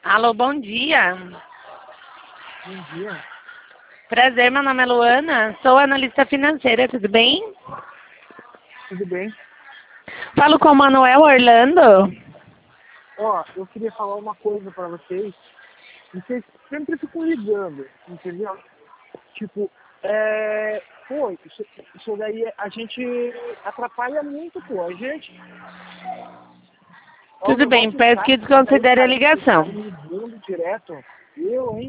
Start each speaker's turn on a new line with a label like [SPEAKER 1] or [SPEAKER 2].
[SPEAKER 1] Alô, bom dia.
[SPEAKER 2] Bom dia.
[SPEAKER 1] Prazer, meu nome é Luana, sou analista financeira, tudo bem?
[SPEAKER 2] Tudo bem?
[SPEAKER 1] Falo com o Manuel Orlando.
[SPEAKER 2] Ó, eu queria falar uma coisa pra vocês. Vocês sempre ficam ligando, entendeu? Tipo, pô, isso daí a gente atrapalha muito, pô, a gente. Ó, o
[SPEAKER 1] Tudo bem,
[SPEAKER 2] negócio
[SPEAKER 1] peço que
[SPEAKER 2] chato, isso daí,
[SPEAKER 1] desconsidere a
[SPEAKER 2] cara, que vocês
[SPEAKER 1] ligação.
[SPEAKER 2] ficam ligando direto. Eu, hein?